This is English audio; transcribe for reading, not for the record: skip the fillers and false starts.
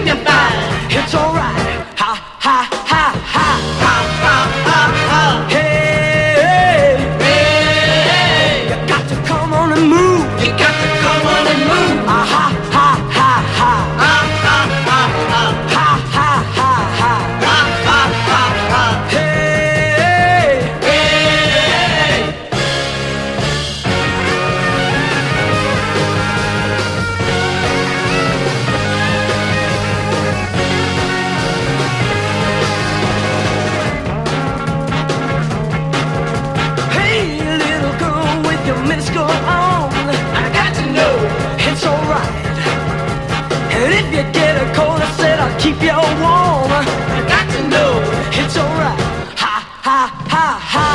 It's alright. Ha ha ha ha ha ha ha ha. Hey, hey, you got to come on and move. You got to come on and move. Ah ha ha ha ha. Ah ha ha ha. Ha ha ha ha. Ha ha ha ha. Hey, hey. Hey, little girl with your minuscule on, I got to know it's alright. And if you get a cold, I said I'll keep you warm. I got to know it's alright. Ha ha ha ha.